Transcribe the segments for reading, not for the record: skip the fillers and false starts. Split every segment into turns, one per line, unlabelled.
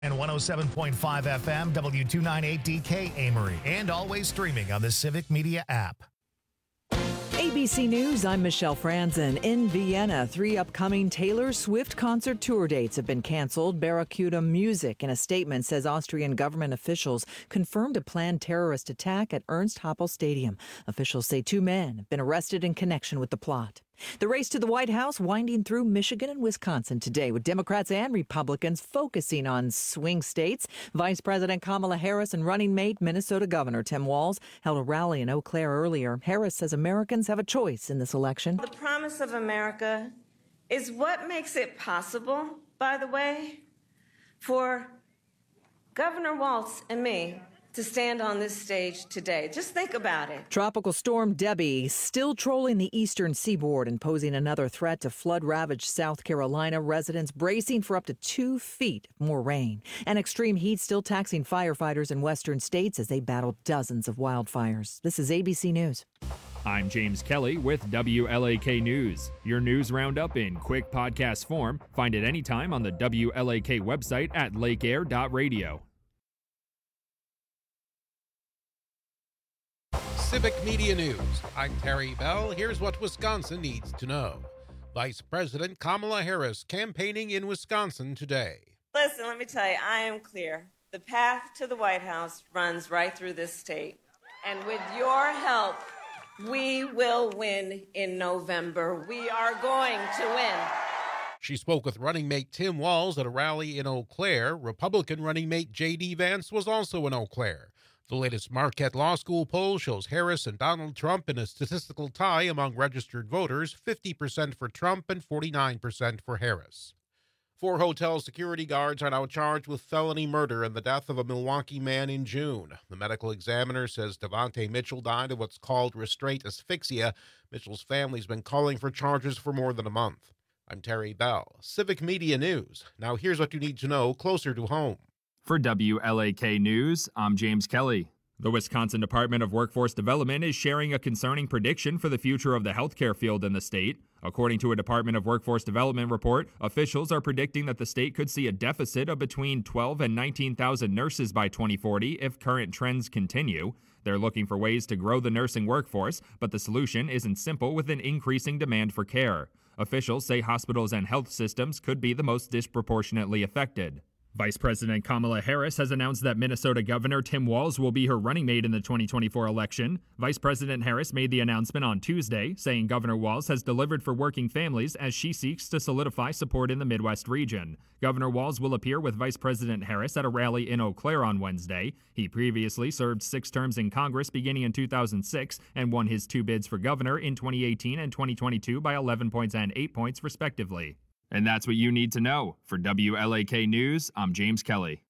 And 107.5 FM, W298DK Amory, and always streaming on the Civic Media app.
ABC News, I'm Michelle Franzen. In Vienna, 3 upcoming Taylor Swift concert tour dates have been canceled. Barracuda Music, in a statement, says Austrian government officials confirmed a planned terrorist attack at Ernst Happel Stadium. Officials say 2 men have been arrested in connection with the plot. The race to the White House winding through Michigan and Wisconsin today, with Democrats and Republicans focusing on swing states. Vice President Kamala Harris and running mate Minnesota Governor Tim Walz held a rally in Eau Claire earlier. Harris says Americans have a choice in this election.
The promise of America is what makes it possible, by the way, for Governor Walz and me to stand on this stage today. Just think about it.
Tropical storm Debbie still trolling the eastern seaboard and posing another threat to flood-ravaged South Carolina. Residents bracing for up to 2 feet more rain. And extreme heat still taxing firefighters in western states as they battle dozens of wildfires. This is ABC News.
I'm James Kelly with WLAK News. Your news roundup in quick podcast form. Find it anytime on the WLAK website at lakeair.radio.
Civic Media News. I'm Terry Bell. Here's what Wisconsin needs to know. Vice President Kamala Harris campaigning in Wisconsin today.
Listen, let me tell you, I am clear. The path to the White House runs right through this state. And with your help, we will win in November. We are going to win.
She spoke with running mate Tim Walz at a rally in Eau Claire. Republican running mate J.D. Vance was also in Eau Claire. The latest Marquette Law School poll shows Harris and Donald Trump in a statistical tie among registered voters, 50% for Trump and 49% for Harris. 4 hotel security guards are now charged with felony murder in the death of a Milwaukee man in June. The medical examiner says Devontae Mitchell died of what's called restraint asphyxia. Mitchell's family's been calling for charges for more than a month. I'm Terry Bell, Civic Media News. Now here's what you need to know closer to home.
For WLAK News, I'm James Kelly. The Wisconsin Department of Workforce Development is sharing a concerning prediction for the future of the healthcare field in the state. According to a Department of Workforce Development report, officials are predicting that the state could see a deficit of between 12 and 19,000 nurses by 2040 if current trends continue. They're looking for ways to grow the nursing workforce, but the solution isn't simple with an increasing demand for care. Officials say hospitals and health systems could be the most disproportionately affected. Vice President Kamala Harris has announced that Minnesota Governor Tim Walz will be her running mate in the 2024 election. Vice President Harris made the announcement on Tuesday, saying Governor Walz has delivered for working families as she seeks to solidify support in the Midwest region. Governor Walz will appear with Vice President Harris at a rally in Eau Claire on Wednesday. He previously served 6 terms in Congress beginning in 2006 and won his 2 bids for governor in 2018 and 2022 by 11 points and 8 points, respectively. And that's what you need to know. For WLAK News, I'm James Kelly.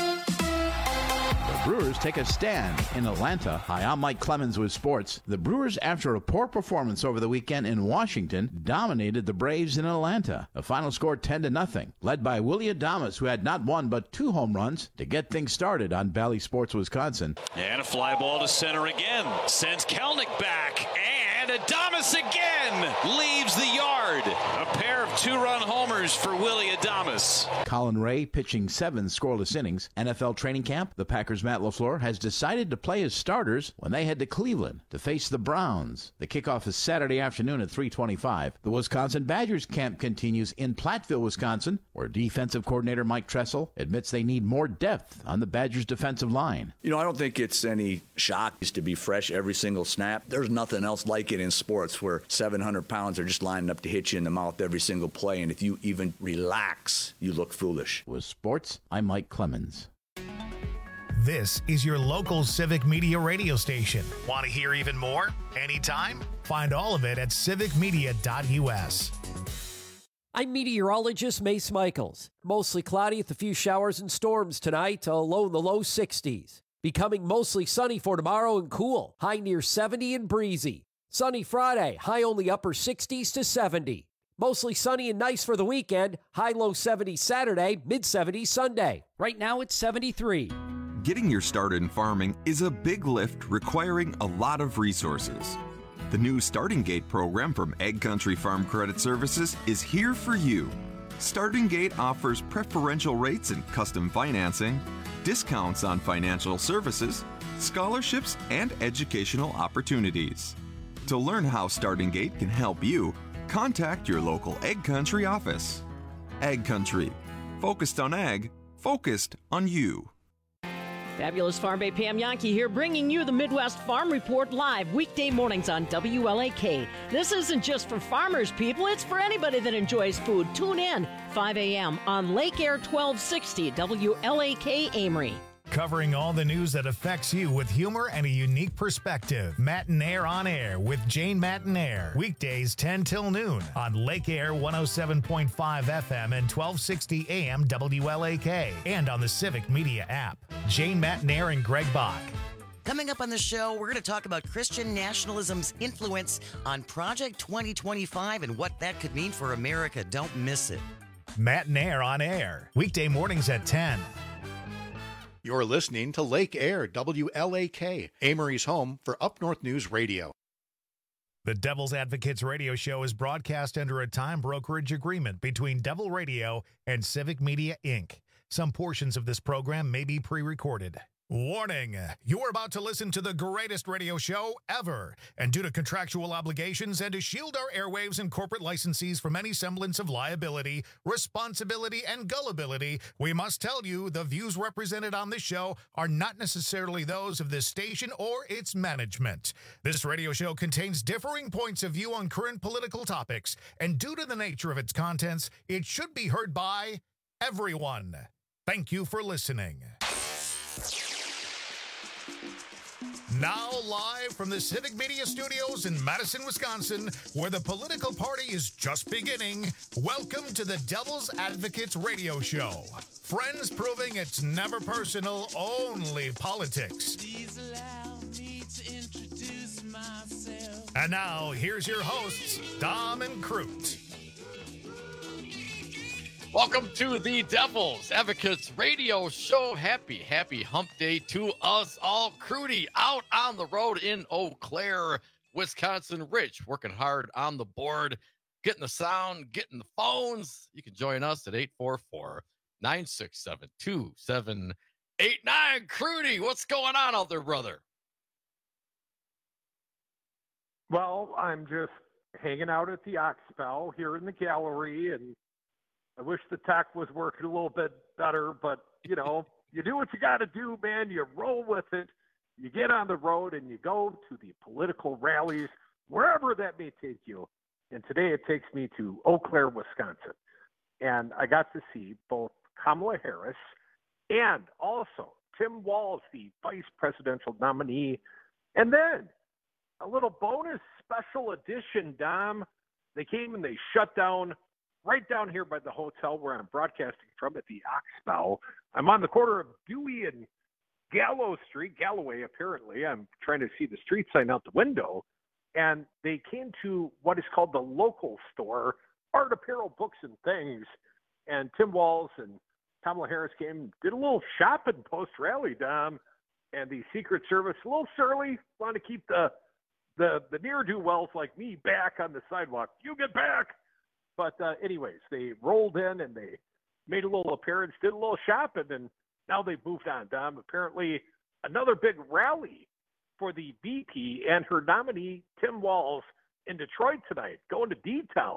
The Brewers take a stand in Atlanta. Hi, I'm Mike Clemens with sports. The Brewers, after a poor performance over the weekend in Washington, dominated the Braves in Atlanta. The final score 10-0, led by Willy Adames, who had not one but 2 home runs to get things started on Bally Sports Wisconsin.
And a fly ball to center again. Sends Kelnick back. And Adames again leaves the yard. A pair of 2-run homers for Willy Adames.
Colin Ray pitching 7 scoreless innings. NFL training camp, the Packers' Matt LaFleur has decided to play his starters when they head to Cleveland to face the Browns. The kickoff is Saturday afternoon at 3:25. The Wisconsin Badgers camp continues in Platteville, Wisconsin, where defensive coordinator Mike Tressel admits they need more depth on the Badgers' defensive line.
I don't think it's any shock to be fresh every single snap. There's nothing else like it in sports where 700 pounds are just lining up to hit you in the mouth every single play, and if you even relax, you look foolish.
With sports, I'm Mike Clemens.
This is your local Civic Media radio station. Want to hear even more? Anytime? Find all of it at civicmedia.us.
I'm meteorologist Mace Michaels. Mostly cloudy with a few showers and storms tonight, a low in the low 60s. Becoming mostly sunny for tomorrow and cool, high near 70 and breezy. Sunny Friday, high only upper 60s to 70. Mostly sunny and nice for the weekend, high low 70s Saturday, mid 70s Sunday. Right now it's 73.
Getting your start in farming is a big lift requiring a lot of resources. The new Starting Gate program from Ag Country Farm Credit Services is here for you. Starting Gate offers preferential rates and custom financing, discounts on financial services, scholarships, and educational opportunities. To learn how Starting Gate can help you, contact your local Ag Country office. Ag Country. Focused on ag, focused on you.
Fabulous Farm Bay Pam Yankee here, bringing you the Midwest Farm Report live weekday mornings on WLAK. This isn't just for farmers, people. It's for anybody that enjoys food. Tune in 5 a.m. on Lake Air 1260 WLAK Amory.
Covering all the news that affects you with humor and a unique perspective. Matinaire on Air with Jane Matinaire. Weekdays 10 till noon on Lake Air 107.5 FM and 1260 AM WLAK. And on the Civic Media app. Jane Matinaire and Greg Bach.
Coming up on the show, we're going to talk about Christian nationalism's influence on Project 2025 and what that could mean for America. Don't miss it.
Matinaire on Air. Weekday mornings at 10.
You're listening to Lake Air, WLAK, Amory's home for Up North News Radio.
The Devil's Advocates radio show is broadcast under a time brokerage agreement between Devil Radio and Civic Media, Inc. Some portions of this program may be pre-recorded. Warning, you're about to listen to the greatest radio show ever. And due to contractual obligations and to shield our airwaves and corporate licensees from any semblance of liability, responsibility, and gullibility, we must tell you the views represented on this show are not necessarily those of this station or its management. This radio show contains differing points of view on current political topics, and due to the nature of its contents, it should be heard by everyone. Thank you for listening. Now live from the Civic Media Studios in Madison, Wisconsin, where the political party is just beginning, welcome to the Devil's Advocates radio show. Friends proving it's never personal, only politics. Please allow me to introduce myself. And now, here's your hosts, Dom and Crute.
Welcome to the Devil's Advocates radio show. Happy hump day to us all. Crudy out on the road in Eau Claire, Wisconsin. Rich working hard on the board, getting the sound, getting the phones. You can join us at 844-967-2789. Crudy, what's going on out there, brother?
Well, I'm just hanging out at the Oxbow here in the gallery, and I wish the tech was working a little bit better, but, you know, you do what you got to do, man. You roll with it. You get on the road and you go to the political rallies, wherever that may take you. And today it takes me to Eau Claire, Wisconsin. And I got to see both Kamala Harris and also Tim Walz, the vice presidential nominee. And then a little bonus special edition, Dom. They came and they shut down right down here by the hotel where I'm broadcasting from at the Oxbow. I'm on the corner of Dewey and Gallow Street, Galloway, apparently. I'm trying to see the street sign out the window. And they came to what is called the local store, art, apparel, books, and things. And Tim Walz and Kamala Harris came and did a little shopping post-rally, Dom. And the Secret Service, a little surly, want to keep the ne'er-do-wells like me back on the sidewalk. You get back! But anyways, they rolled in and they made a little appearance, did a little shopping, and now they've moved on, Dom. Apparently, another big rally for the VP and her nominee, Tim Walz, in Detroit tonight, going to D-Town.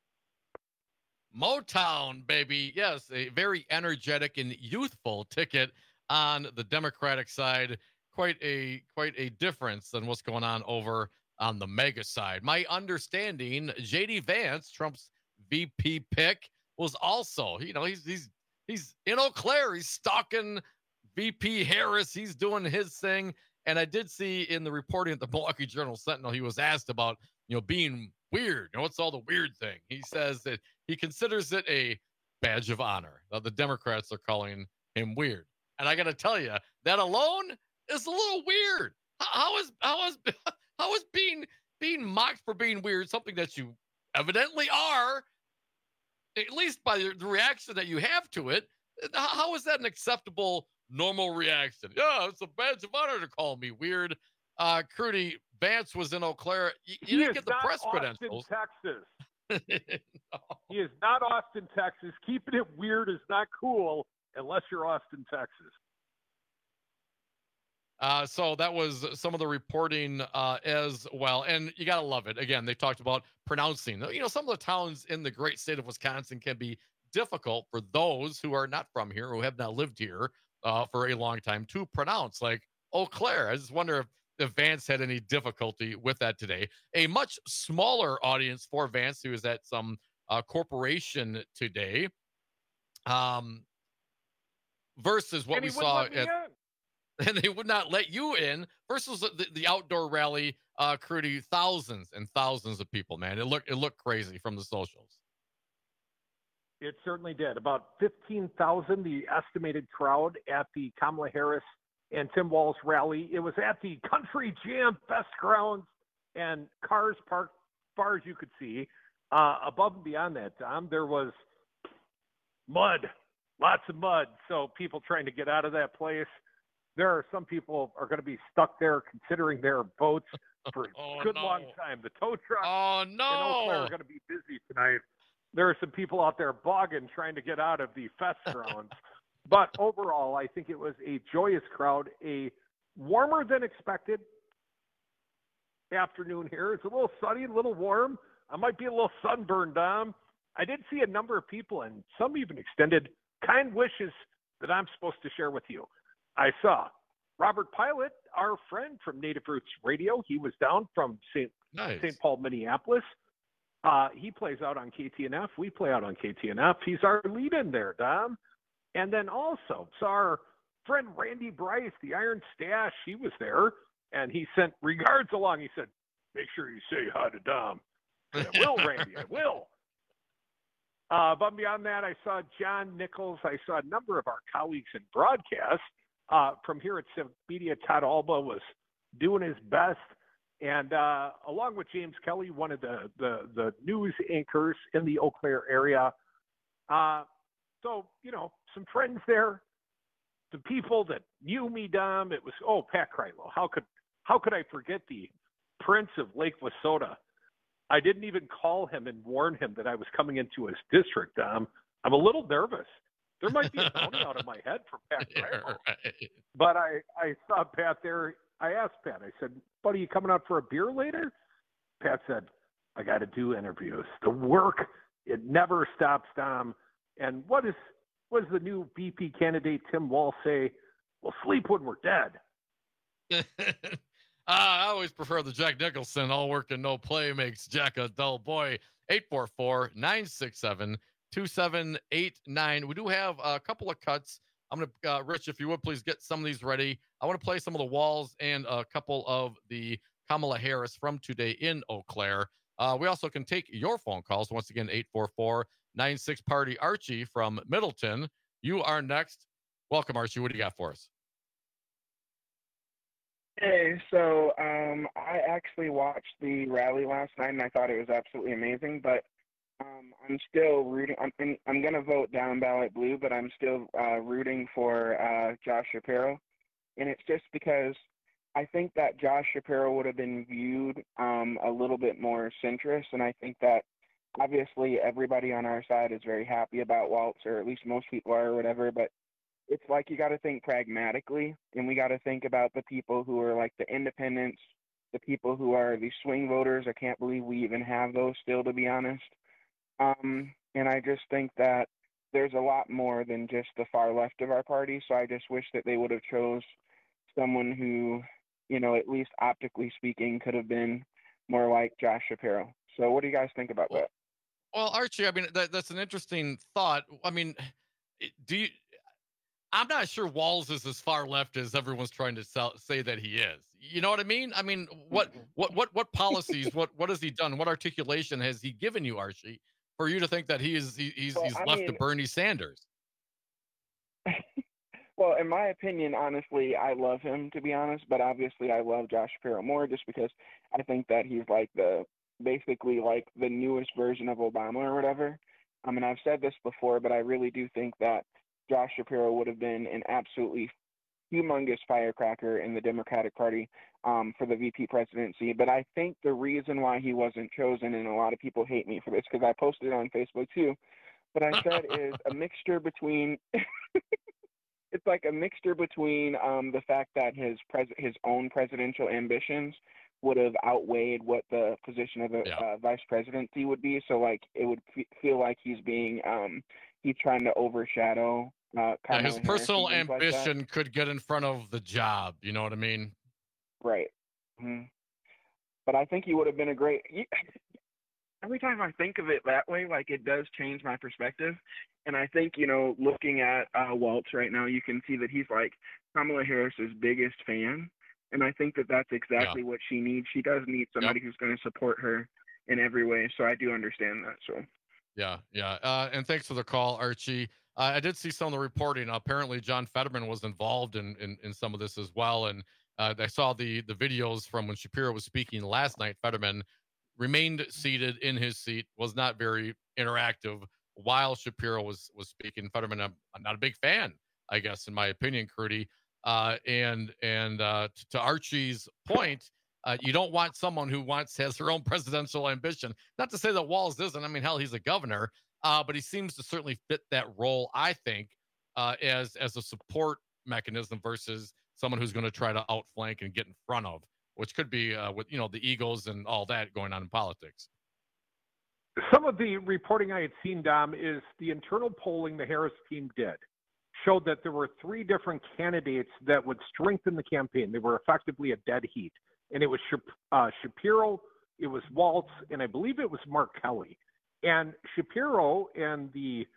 Motown, baby. Yes, a very energetic and youthful ticket on the Democratic side. Quite a difference than what's going on over on the mega side. My understanding, J.D. Vance, Trump's VP pick, was also, you know, he's in Eau Claire. He's stalking VP Harris. He's doing his thing. And I did see in the reporting at the Milwaukee Journal Sentinel, he was asked about, you know, being weird. You know, what's all the weird thing? He says that he considers it a badge of honor. Now, the Democrats are calling him weird. And I got to tell you, that alone is a little weird. How is being mocked for being weird something that you evidently are, at least by the reaction that you have to it? How is that an acceptable, normal reaction? Yeah, it's a badge of honor to call me weird. Crudy, Vance was in Eau Claire. You didn't get the press credentials.
Texas. He is not Austin, Texas. Keeping it weird is not cool unless you're Austin, Texas.
So that was some of the reporting as well. And you got to love it. Again, they talked about pronouncing. Some of the towns in the great state of Wisconsin can be difficult for those who are not from here, who have not lived here for a long time, to pronounce, like Eau Claire. I just wonder if Vance had any difficulty with that today. A much smaller audience for Vance, who is at some corporation today, versus what we saw at... And they would not let you in versus the outdoor rally crew, thousands and thousands of people, man. It looked crazy from the socials.
It certainly did. About 15,000, the estimated crowd at the Kamala Harris and Tim Walz rally. It was at the Country Jam Fest grounds, and cars parked far as you could see. Above and beyond that, Tom, there was mud, lots of mud. So people trying to get out of that place. There are some people are going to be stuck there considering their boats for a good long time. The tow trucks in Eau Claire are going to be busy tonight. There are some people out there bogging trying to get out of the fest grounds. But overall, I think it was a joyous crowd, a warmer than expected afternoon here. It's a little sunny, a little warm. I might be a little sunburned. I did see a number of people, and some even extended kind wishes that I'm supposed to share with you. I saw Robert Pilot, our friend from Native Roots Radio. He was down from St. Paul, Minneapolis. He plays out on KTNF. We play out on KTNF. He's our lead-in there, Dom. And then also saw our friend Randy Bryce, the Iron Stash. He was there, and he sent regards along. He said, "Make sure you say hi to Dom." I said, "I will, Randy, I will." But beyond that, I saw John Nichols. I saw a number of our colleagues in broadcast. From here at Civic Media, Todd Alba was doing his best. And along with James Kelly, one of the news anchors in the Eau Claire area. So, some friends there, some people that knew me, Dom. It was, Pat Kreitlow. How could I forget the Prince of Lake Wissota? I didn't even call him and warn him that I was coming into his district, Dom. I'm a little nervous. There might be a bounty out of my head from Pat Kreitlow. Right. But I saw Pat there. I asked Pat, I said, "Buddy, you coming out for a beer later?" Pat said, "I got to do interviews. The work, it never stops, Dom." And what does the new VP candidate Tim Walz say? "We'll sleep when we're dead."
I always prefer the Jack Nicholson, all work and no play makes Jack a dull boy. 844-967-2789. We do have a couple of cuts. I'm going to, Rich, if you would please get some of these ready. I want to play some of the Walz and a couple of the Kamala Harris from today in Eau Claire. We also can take your phone calls. Once again, 844-96-PARTY. Archie from Middleton, you are next. Welcome, Archie. What do you got for us?
Hey, so I actually watched the rally last night, and I thought it was absolutely amazing, but I'm still rooting. I'm going to vote down ballot blue, but I'm still rooting for Josh Shapiro, and it's just because I think that Josh Shapiro would have been viewed a little bit more centrist, and I think that obviously everybody on our side is very happy about Walz, or at least most people are or whatever, but it's like you got to think pragmatically, and we got to think about the people who are like the independents, the people who are the swing voters. I can't believe we even have those still, to be honest. And I just think that there's a lot more than just the far left of our party, so I just wish that they would have chose someone who, at least optically speaking, could have been more like Josh Shapiro. So what do you guys think about that?
Well, Archie, I mean, that's an interesting thought. I mean, I'm not sure Walz is as far left as everyone's trying to say that he is. You know what I mean? I mean, what policies, what has he done? What articulation has he given you, Archie, for you to think that he's left to Bernie Sanders?
Well, in my opinion, honestly, I love him, to be honest, but obviously I love Josh Shapiro more just because I think that he's basically like the newest version of Obama or whatever. I mean, I've said this before, but I really do think that Josh Shapiro would have been an absolutely humongous firecracker in the Democratic Party. for the VP presidency. But I think the reason why he wasn't chosen, and a lot of people hate me for this because I posted it on Facebook too, but I said is a mixture between it's like a mixture between the fact that his own presidential ambitions would have outweighed what the position of the vice presidency would be. So like it would feel like he's being he's trying to overshadow
his personal ambition could get in front of the job. You know what I mean?
Right. Mm-hmm. But I think he would have been a great. Every time I think of it that way, like it does change my perspective. And I think, you know, looking at Waltz right now, you can see that he's like Kamala Harris's biggest fan. And I think that that's exactly what she needs. She does need somebody who's going to support her in every way. So I do understand that. So.
Yeah. And thanks for the call, Archie. I did see some of the reporting. Apparently, John Fetterman was involved in some of this as well. And I saw the videos from when Shapiro was speaking last night. Fetterman remained seated in his seat, was not very interactive while Shapiro was speaking. Fetterman, I'm not a big fan, I guess, in my opinion, Crudy. And to Archie's point, you don't want someone who has their own presidential ambition. Not to say that Walz isn't. I mean, hell, he's a governor, but he seems to certainly fit that role, I think, as a support mechanism versus someone who's going to try to outflank and get in front of, which could be with, you know, the egos and all that going on in politics.
Some of the reporting I had seen, Dom, is the internal polling the Harris team did showed that there were 3 different candidates that would strengthen the campaign. They were effectively a dead heat. And it was Shapiro, it was Waltz, and I believe it was Mark Kelly. And Shapiro and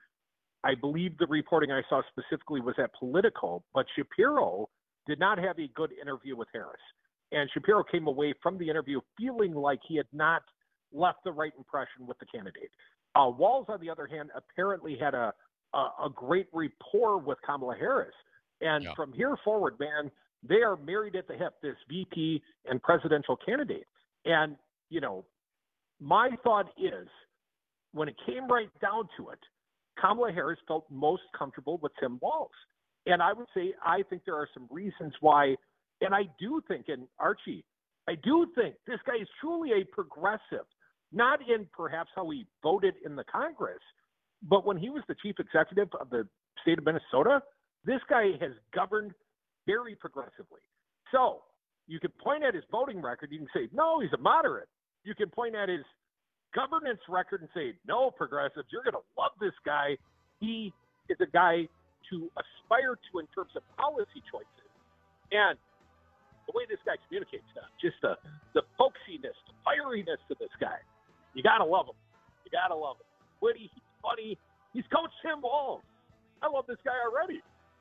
I believe the reporting I saw specifically was at Politico, but Shapiro did not have a good interview with Harris. And Shapiro came away from the interview feeling like he had not left the right impression with the candidate. Walz, on the other hand, apparently had a great rapport with Kamala Harris. And from here forward, man, they are married at the hip, this VP and presidential candidate. And, you know, my thought is when it came right down to it, Kamala Harris felt most comfortable with Tim Walz. And I would say, I think there are some reasons why, and I do think, and Archie, I do think this guy is truly a progressive, not in perhaps how he voted in the Congress, but when he was the chief executive of the state of Minnesota, this guy has governed very progressively. So you can point at his voting record. You can say, no, he's a moderate. You can point at his governance record and say, no, progressives, you're going to love this guy. He is a guy to aspire to in terms of policy choices. And the way this guy communicates, just the folksiness, the fieriness to this guy, you got to love him. You got to love him. Witty, he's funny. He's Coach Tim Walz. I love this guy already.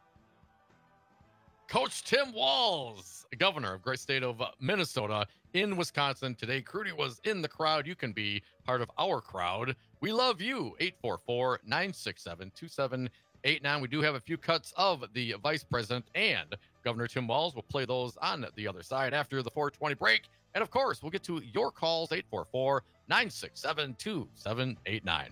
Coach Tim Walz, governor of great state of Minnesota in Wisconsin. Today, Crudy was in the crowd. You can be part of our crowd. We love you. 844-967-2789. We do have a few cuts of the vice president and Governor Tim Walz. We'll play those on the other side after the 420 break. And of course, we'll get to your calls, 844-967-2789.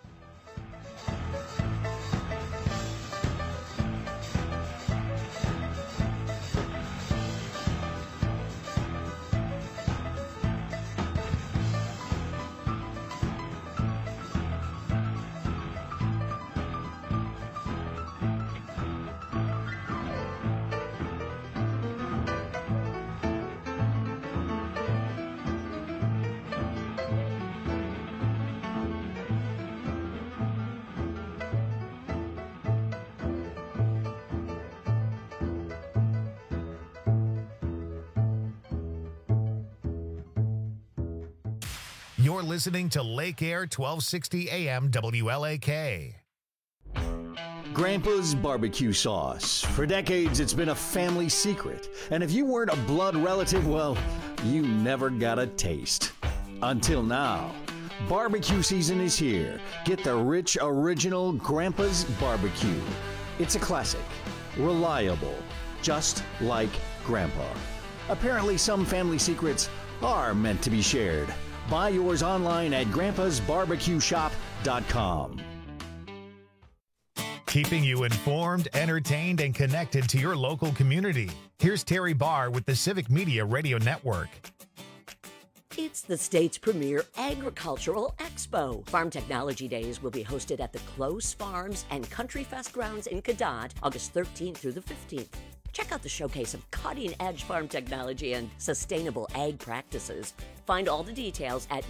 You're listening to Lake Air 1260 AM WLAK.
Grandpa's barbecue sauce. For decades, it's been a family secret. And if you weren't a blood relative, well, you never got a taste. Until now. Barbecue season is here. Get the rich, original Grandpa's barbecue. It's a classic. Reliable. Just like Grandpa. Apparently, some family secrets are meant to be shared. Buy yours online at grandpasbarbecueshop.com.
keeping you informed, entertained, and connected to your local community. Here's Terry Barr with the Civic Media Radio Network.
It's the state's premier agricultural expo. Farm Technology Days will be hosted at the Close Farms and Country Fest grounds in Cadott, August 13th through the 15th. Check out the showcase of cutting-edge farm technology and sustainable ag practices. Find all the details at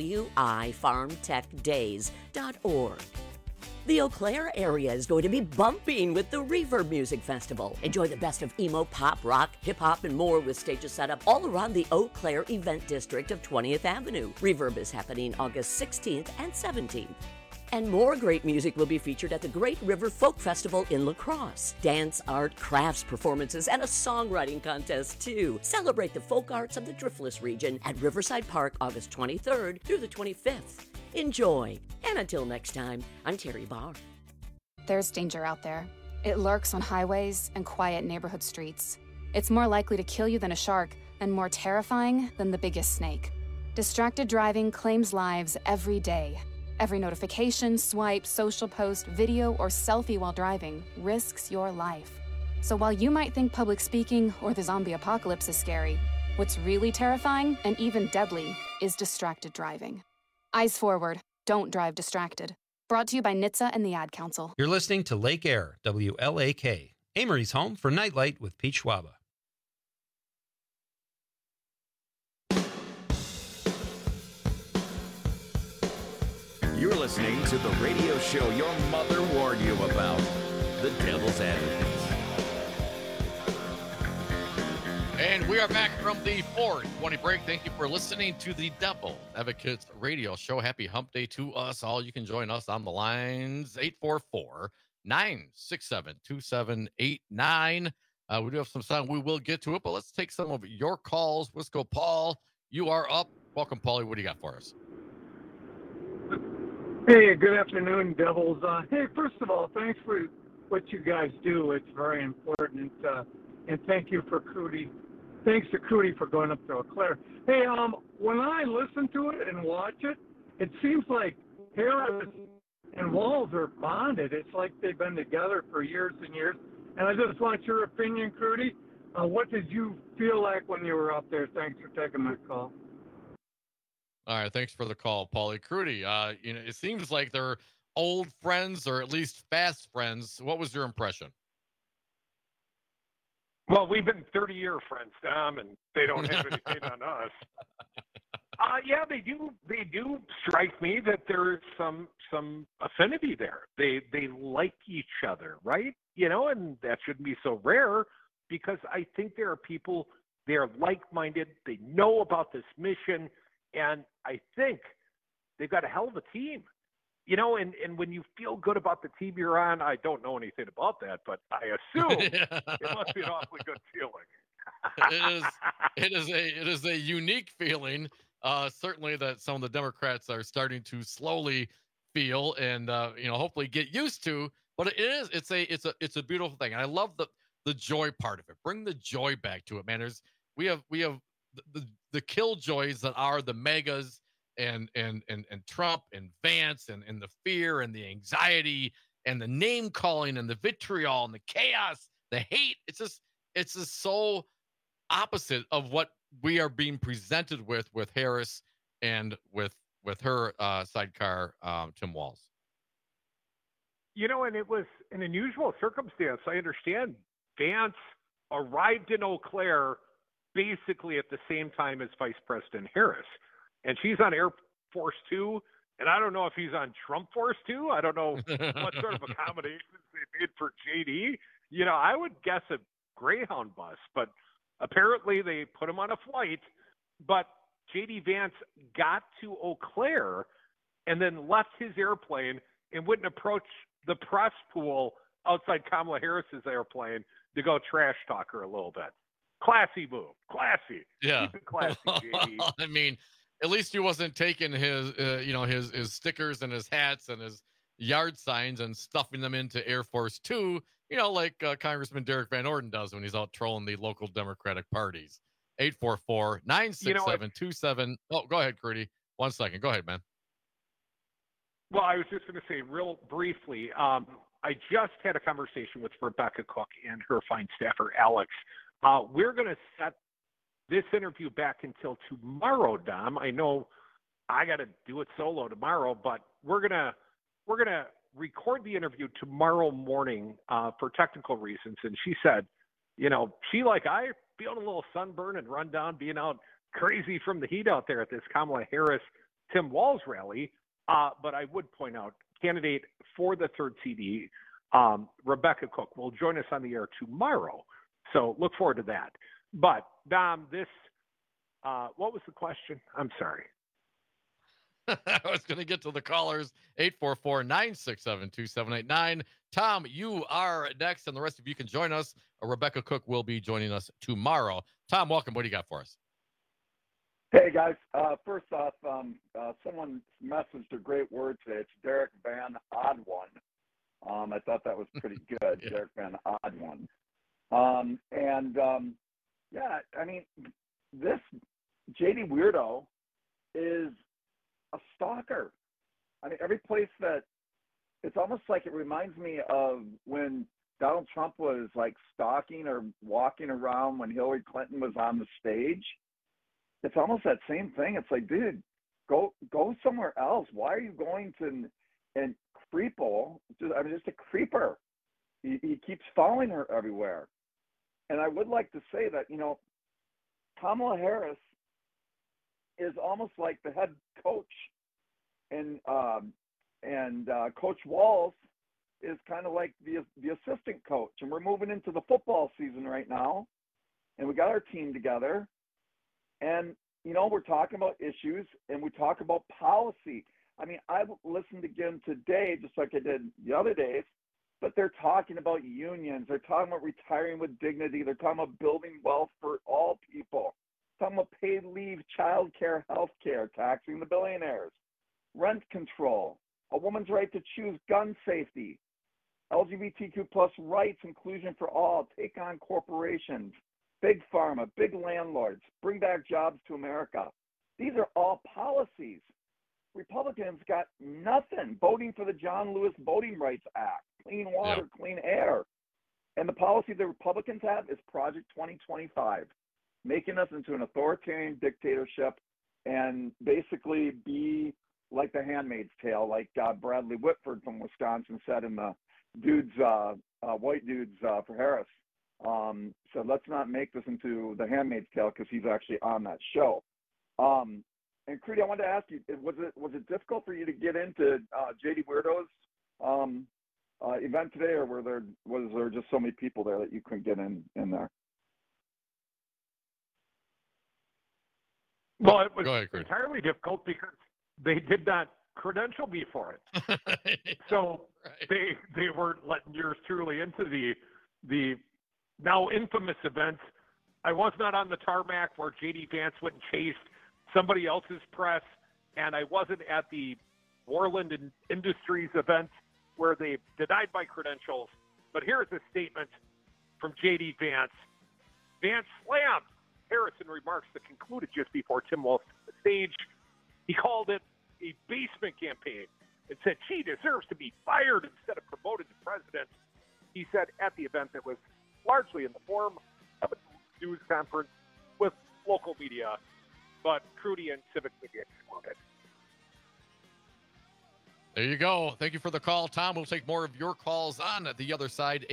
wifarmtechdays.org. The Eau Claire area is going to be bumping with the Reverb Music Festival. Enjoy the best of emo, pop, rock, hip-hop, and more with stages set up all around the Eau Claire event district of 20th Avenue. Reverb is happening August 16th and 17th. And more great music will be featured at the Great River Folk Festival in La Crosse. Dance, art, crafts, performances, and a songwriting contest, too. Celebrate the folk arts of the Driftless region at Riverside Park August 23rd through the 25th. Enjoy. And until next time, I'm Terry Barr.
There's danger out there. It lurks on highways and quiet neighborhood streets. It's more likely to kill you than a shark and more terrifying than the biggest snake. Distracted driving claims lives every day. Every notification, swipe, social post, video, or selfie while driving risks your life. So while you might think public speaking or the zombie apocalypse is scary, what's really terrifying and even deadly is distracted driving. Eyes forward. Don't drive distracted. Brought to you by NHTSA and the Ad Council.
You're listening to Lake Air, WLAK, Amory's home for Nightlight with Pete Schwaba.
You're listening to the radio show your mother warned you about, The Devil's Advocates.
And we are back from the 420 break. Thank you for listening to the Devil Advocates radio show. Happy hump day to us all. You can join us on the lines 844-967-2789. We do have some time. We will get to it, but let's take some of your calls. Let's go, Paul. You are up. Welcome, Paulie. What do you got for us?
Hey, good afternoon, Devils. Hey, first of all, thanks for what you guys do. It's very important. And thank you for Cootie. Thanks to Cootie for going up to Eau Claire. Hey, when I listen to it and watch it, it seems like Harris and Walls are bonded. It's like they've been together for years and years. And I just want your opinion, Cootie. What did you feel like when you were up there? Thanks for taking my call.
All right, thanks for the call, Paulie. Crudy, it seems like they're old friends or at least fast friends. What was your impression?
Well, we've been 30-year friends, Tom, and they don't have anything on us. Yeah, they do strike me that there's some affinity there. They like each other, right? And that shouldn't be so rare because I think there are people, they're like-minded, they know about this mission, and I think they've got a hell of a team. And when you feel good about the team you're on, I don't know anything about that, but I assume it must be an awfully good feeling.
It is a unique feeling, certainly that some of the Democrats are starting to slowly feel and hopefully get used to. But it's a beautiful thing, and I love the joy part of it. Bring the joy back to it, man. We have the killjoys that are the megas. And Trump and Vance and the fear and the anxiety and the name calling and the vitriol and the chaos, the hate. It's just so opposite of what we are being presented with Harris and with her sidecar, Tim Walz.
And it was an unusual circumstance. I understand Vance arrived in Eau Claire basically at the same time as Vice President Harris. And she's on Air Force Two, and I don't know if he's on Trump Force Two. I don't know what sort of accommodations they made for JD. I would guess a Greyhound bus, but apparently they put him on a flight. But JD Vance got to Eau Claire and then left his airplane and wouldn't approach the press pool outside Kamala Harris's airplane to go trash talk her a little bit. Classy move. Classy.
Yeah.
Keep it classy, JD.
I mean, at least he wasn't taking his stickers and his hats and his yard signs and stuffing them into Air Force Two, like Congressman Derek Van Orden does when he's out trolling the local Democratic parties. 844-967-27. Oh, go ahead, Crudy. 1 second. Go ahead, man.
Well, I was just going to say real briefly, I just had a conversation with Rebecca Cook and her fine staffer, Alex. We're going to set this interview back until tomorrow, Dom. I know I got to do it solo tomorrow, but we're gonna record the interview tomorrow morning for technical reasons. And she said, she like I feeling a little sunburn and run down, being out crazy from the heat out there at this Kamala Harris Tim Walz rally. But I would point out, candidate for the third CD, Rebecca Cook, will join us on the air tomorrow. So look forward to that. But Dom, this what was the question? I'm sorry.
I was going to get to the callers, 844-967-2789. Tom, you are next, and the rest of you can join us. Rebecca Cook will be joining us tomorrow. Tom, welcome. What do you got for us?
Hey, guys. First off, someone messaged a great word today. It's Derek Van Oddone. I thought that was pretty good, Derek Van Oddone. Yeah, I mean, this JD Weirdo is a stalker. I mean, every place that it's almost like it reminds me of when Donald Trump was like stalking or walking around when Hillary Clinton was on the stage. It's almost that same thing. It's like, dude, go somewhere else. Why are you going to and creeple? Just a creeper. He keeps following her everywhere. And I would like to say that, Kamala Harris is almost like the head coach, and Coach Walz is kind of like the assistant coach. And we're moving into the football season right now, and we got our team together, and we're talking about issues and we talk about policy. I mean, I've listened again today, just like I did the other days, but they're talking about unions. They're talking about retiring with dignity. They're talking about building wealth for all people. Talking about paid leave, child care, health care, taxing the billionaires, rent control, a woman's right to choose, gun safety, LGBTQ plus rights, inclusion for all, take on corporations, big pharma, big landlords, bring back jobs to America. These are all policies. Republicans got nothing voting for the John Lewis Voting Rights Act, clean water, clean air. And the policy the Republicans have is Project 2025, making us into an authoritarian dictatorship and basically be like the Handmaid's Tale, like Bradley Whitford from Wisconsin said in the White Dudes for Harris. So let's not make this into the Handmaid's Tale because he's actually on that show. And Crudy, I wanted to ask you, was it difficult for you to get into JD Weirdo's event today, or was there just so many people there that you couldn't get in there?
Well, it was entirely difficult because they did not credential me for it. So they weren't letting yours truly into the now infamous event. I was not on the tarmac where J.D. Vance went and chased somebody else's press, and I wasn't at the Warland Industries event where they denied my credentials. But here's a statement from J.D. Vance. Vance slammed Harris in remarks that concluded just before Tim Walz took the stage. He called it a basement campaign and said she deserves to be fired instead of promoted to president. He said at the event that was largely in the form of a news conference with local media, but Crudy and Civic Media excluded.
There you go. Thank you for the call, Tom. We'll take more of your calls on the other side,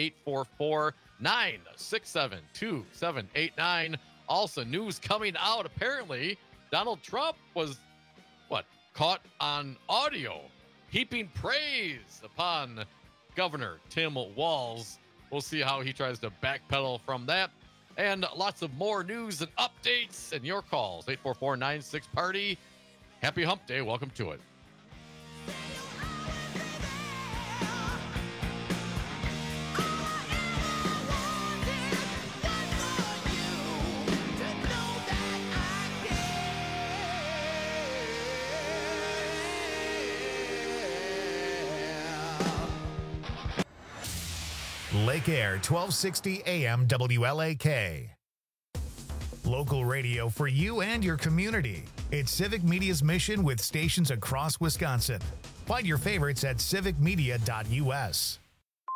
844-967-2789. Also, news coming out. Apparently, Donald Trump was, caught on audio, heaping praise upon Governor Tim Walz. We'll see how he tries to backpedal from that. And lots of more news and updates and your calls, 844-96-PARTY. Happy Hump Day. Welcome to it.
Lake Air, 1260 AM WLAK. Local radio for you and your community. It's Civic Media's mission with stations across Wisconsin. Find your favorites at civicmedia.us.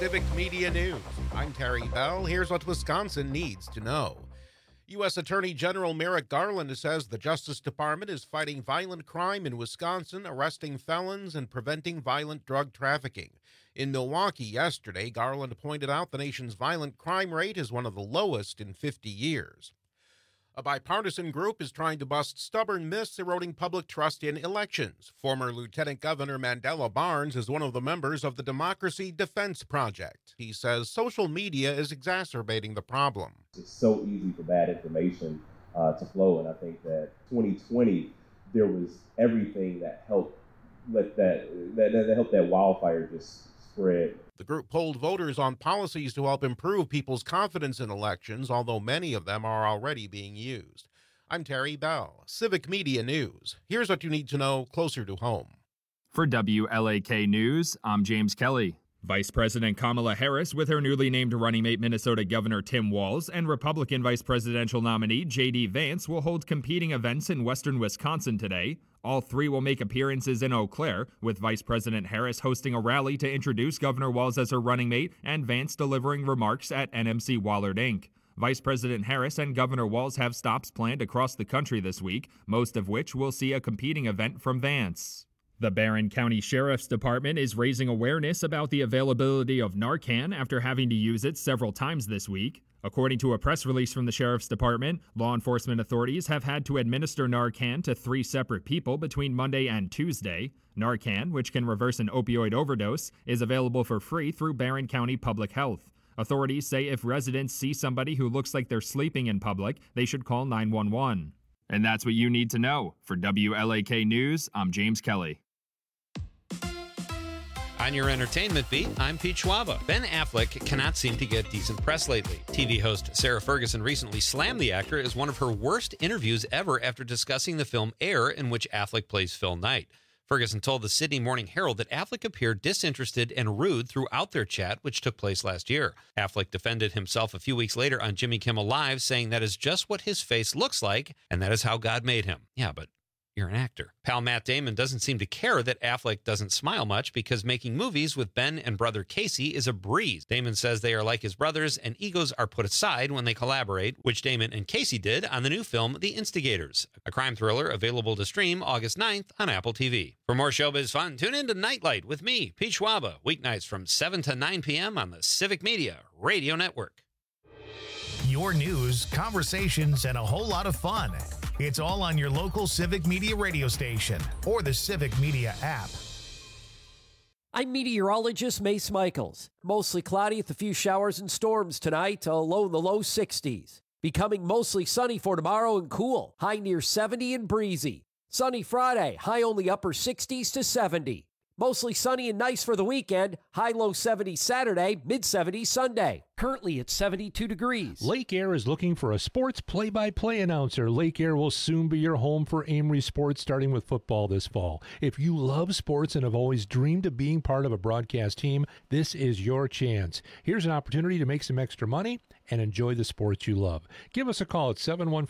Civic Media News. I'm Terry Bell. Here's what Wisconsin needs to know. U.S. Attorney General Merrick Garland says the Justice Department is fighting violent crime in Wisconsin, arresting felons, and preventing violent drug trafficking. In Milwaukee yesterday, Garland pointed out the nation's violent crime rate is one of the lowest in 50 years. A bipartisan group is trying to bust stubborn myths eroding public trust in elections. Former Lieutenant Governor Mandela Barnes is one of the members of the Democracy Defense Project. He says social media is exacerbating the problem.
It's so easy for bad information to flow, and I think that 2020, there was everything that helped that helped that wildfire just spread.
The group polled voters on policies to help improve people's confidence in elections, although many of them are already being used. I'm Terry Bell, Civic Media News. Here's what you need to know closer to home.
For WLAK News, I'm James Kelly. Vice President Kamala Harris with her newly named running mate Minnesota Governor Tim Walz and Republican vice presidential nominee J.D. Vance will hold competing events in western Wisconsin today. All three will make appearances in Eau Claire, with Vice President Harris hosting a rally to introduce Governor Walz as her running mate and Vance delivering remarks at NMC Wallard Inc. Vice President Harris and Governor Walz have stops planned across the country this week, most of which will see a competing event from Vance. The Barron County Sheriff's Department is raising awareness about the availability of Narcan after having to use it several times this week. According to a press release from the Sheriff's Department, law enforcement authorities have had to administer Narcan to 3 separate people between Monday and Tuesday. Narcan, which can reverse an opioid overdose, is available for free through Barron County Public Health. Authorities say if residents see somebody who looks like they're sleeping in public, they should call 911. And that's what you need to know. For WLAK News, I'm James Kelly.
On your entertainment beat, I'm Pete Schwaba. Ben Affleck cannot seem to get decent press lately. TV host Sarah Ferguson recently slammed the actor as one of her worst interviews ever after discussing the film Air, in which Affleck plays Phil Knight. Ferguson told the Sydney Morning Herald that Affleck appeared disinterested and rude throughout their chat, which took place last year. Affleck defended himself a few weeks later on Jimmy Kimmel Live, saying that is just what his face looks like, and that is how God made him. Yeah, but you're an actor. Pal Matt Damon doesn't seem to care that Affleck doesn't smile much because making movies with Ben and brother Casey is a breeze. Damon says they are like his brothers and egos are put aside when they collaborate, which Damon and Casey did on the new film The Instigators, a crime thriller available to stream August 9th on Apple TV. For more showbiz fun, tune in to Nightlight with me, Pete Schwaba, weeknights from 7 to 9 p.m. on the Civic Media Radio Network.
Your news, conversations, and a whole lot of fun. It's all on your local Civic Media radio station or the Civic Media app.
I'm meteorologist Mace Michaels. Mostly cloudy with a few showers and storms tonight, a low in the low 60s. Becoming mostly sunny for tomorrow and cool, high near 70 and breezy. Sunny Friday, high only upper 60s to 70. Mostly sunny and nice for the weekend, high low 70s Saturday, mid 70s Sunday. Currently at 72 degrees.
Lake Air is looking for a sports play-by-play announcer. Lake Air will soon be your home for Amory sports, starting with football this fall. If you love sports and have always dreamed of being part of a broadcast team, this is your chance. Here's an opportunity to make some extra money and enjoy the sports you love. Give us a call at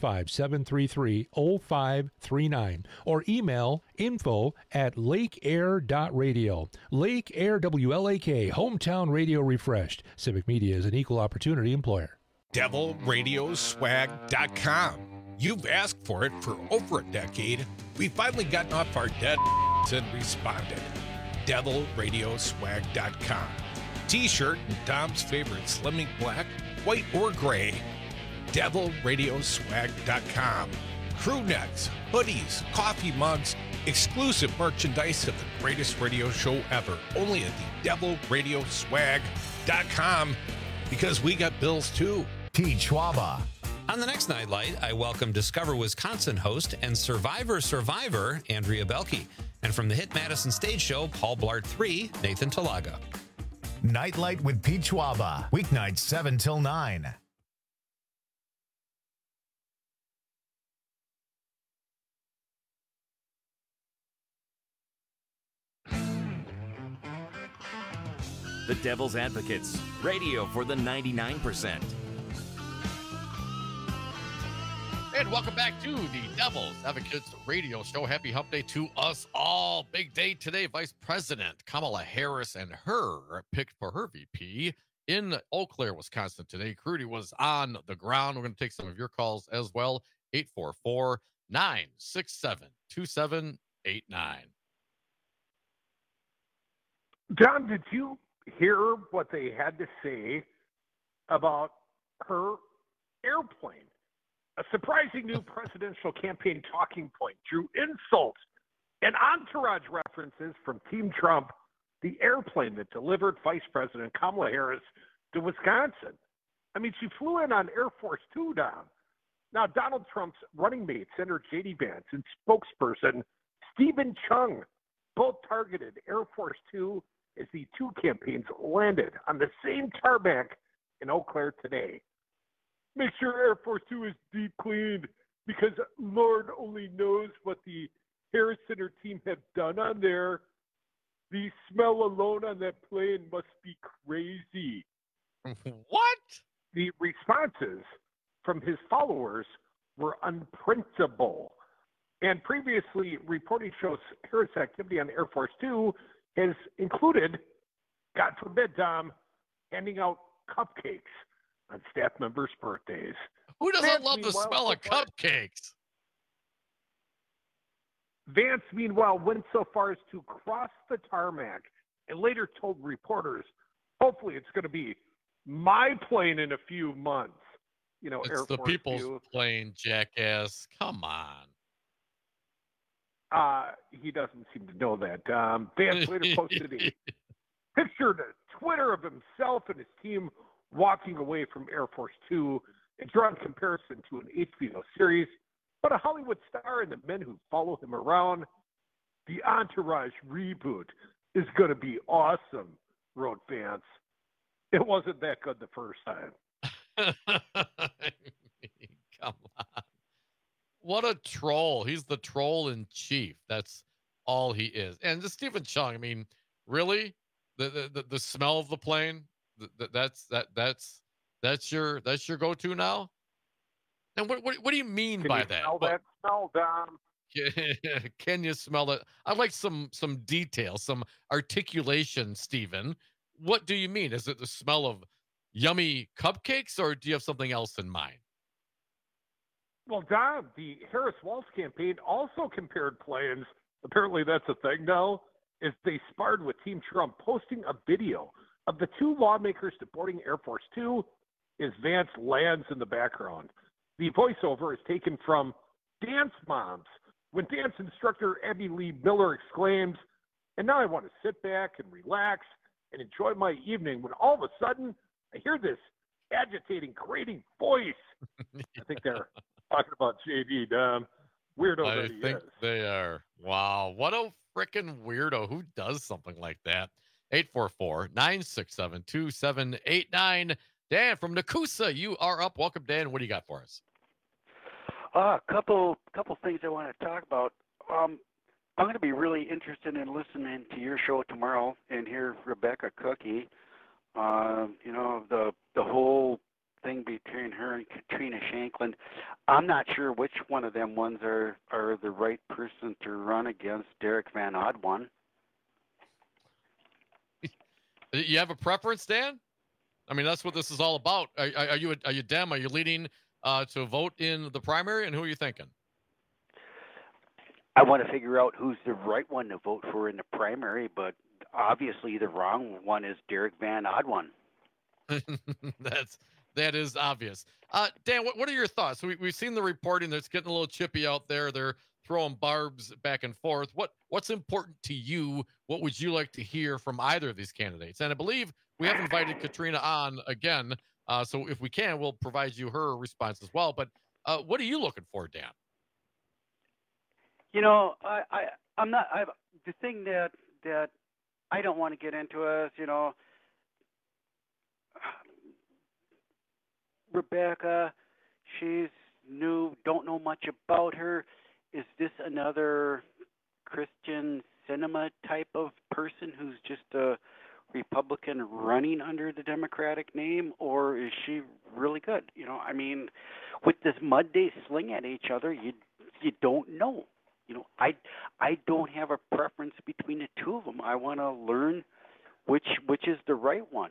715-733-0539 or email info@lakeair.radio. Lake Air WLAK, hometown radio refreshed. Civic Media is an equal opportunity employer.
DevilRadioswag.com. You've asked for it for over a decade. We've finally gotten off our dead and responded. DevilRadioswag.com. T-shirt and Dom's favorite Slimming Black, white or gray. DevilRadioswag.com. Crew necks, hoodies, coffee mugs, exclusive merchandise of the greatest radio show ever. Only at the DevilRadioswag.com, because we got bills too.
Pete Schwaba.
On the next Nightlight, I welcome Discover Wisconsin host and Survivor Andrea Belke. And from the hit Madison Stage Show, Paul Blart 3, Nathan Talaga.
Nightlight with Pete Schwaba. Weeknights 7 till 9.
The Devil's Advocates, radio for the 99%.
And welcome back to the Devil's Advocates Radio Show. Happy hump day to us all. Big day today. Vice President Kamala Harris and her picked for her VP in Eau Claire, Wisconsin today. Crudy was on the ground. We're going to take some of your calls as well. 844-967-2789.
John, did you hear what they had to say about her airplane? A surprising new presidential campaign talking point drew insults and entourage references from Team Trump, the airplane that delivered Vice President Kamala Harris to Wisconsin. I mean, she flew in on Air Force Two, Don. Now, Donald Trump's running mate, Senator J.D. Vance, and spokesperson Stephen Chung both targeted Air Force Two as the two campaigns landed on the same tarmac in Eau Claire today. Make sure Air Force Two is deep cleaned because Lord only knows what the Harris and her team have done on there. The smell alone on that plane must be crazy.
What?
The responses from his followers were unprintable. And previously, reporting shows Harris activity on Air Force Two has included, God forbid, Dom, handing out cupcakes on staff members' birthdays.
Who doesn't
Vance,
love the smell of cupcakes?
Vance, meanwhile, went so far as to cross the tarmac and later told reporters, hopefully it's going to be my plane in a few months. You know,
It's
Air
the
Force
people's
Two.
plane, jackass. Come on.
He doesn't seem to know that. Vance later posted a picture to Twitter of himself and his team walking away from Air Force Two and drawn comparison to an HBO series, but a Hollywood star and the men who follow him around. The Entourage reboot is going to be awesome, wrote Vance. It wasn't that good the first time.
Come on. What a troll. He's the troll in chief. That's all he is. And the Stephen Chung, I mean, really? The smell of the plane? That's your go-to now? And what do you mean
Can
by
you
that?
smell that smell, Dom?
Can you smell it? I'd like some detail, some articulation, Stephen. What do you mean? Is it the smell of yummy cupcakes, or do you have something else in mind?
Well, Dom, the Harris Walz campaign also compared planes. Apparently that's a thing now. Is they sparred with Team Trump posting a video of the two lawmakers boarding Air Force Two as Vance lands in the background. The voiceover is taken from Dance Moms when dance instructor Abby Lee Miller exclaims, "And now I want to sit back and relax and enjoy my evening," when all of a sudden I hear this agitating, grating voice. I think they're talking about JD, Dom. Weirdo
I
that he
think
is.
they are. Wow. What a freaking weirdo. Who does something like that? 844-967-2789. Dan from Nakusa, you are up. Welcome, Dan. What do you got for us?
A couple things I want to talk about. I'm going to be really interested in listening to your show tomorrow and hear Rebecca Cookie. The whole thing between her and Katrina Shankland. I'm not sure which one of them ones are the right person to run against Derek Van Oddwan.
You have a preference, Dan? I mean, that's what this is all about. Are you Dem? Are you leading to vote in the primary, and who are you thinking?
I want to figure out who's the right one to vote for in the primary, but obviously the wrong one is Derek Van Oddwan.
That is obvious. Dan, what are your thoughts? We've seen the reporting that's getting a little chippy out there. They're throwing barbs back and forth. What's important to you? What would you like to hear from either of these candidates? And I believe we have invited Katrina on again. So if we can, we'll provide you her response as well. But what are you looking for, Dan?
I'm not. The thing that I don't want to get into is, Rebecca, she's new, don't know much about her. Is this another Christian cinema type of person who's just a Republican running under the Democratic name, or is she really good. You know, I mean, with this mud they sling at each other, you don't know. You know, I don't have a preference between the two of them. I want to learn which is the right one.